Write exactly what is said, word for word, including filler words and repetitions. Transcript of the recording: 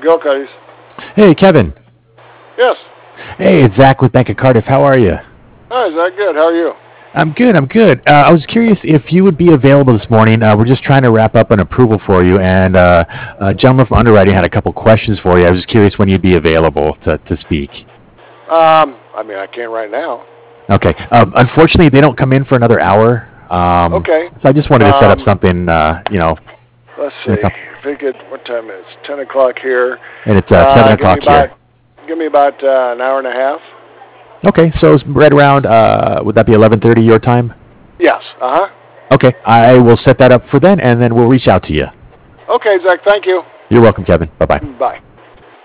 Gilcuddy's. Hey, Kevin. Yes. Hey, it's Zach with Bank of Cardiff. How are you? Hi, Zach. Good. How are you? I'm good. I'm good. Uh, I was curious if you would be available this morning. Uh, we're just trying to wrap up an approval for you, and uh, a gentleman from underwriting had a couple questions for you. I was just curious when you'd be available to, to speak. Um, I mean, I can't right now. Okay. Um, unfortunately, they don't come in for another hour. Um, Okay. So I just wanted to set up Um, something, uh, you know, Let's in a see. couple, If it could, what time is it? ten o'clock here. and it's uh, seven give me o'clock about, here. Give me about uh, an hour and a half. Okay, so it's right around, uh, would that be eleven thirty your time? Yes. Uh-huh. Okay, I will set that up for then, and then we'll reach out to you. Okay, Zach. Thank you. You're welcome, Kevin. Bye-bye. Bye.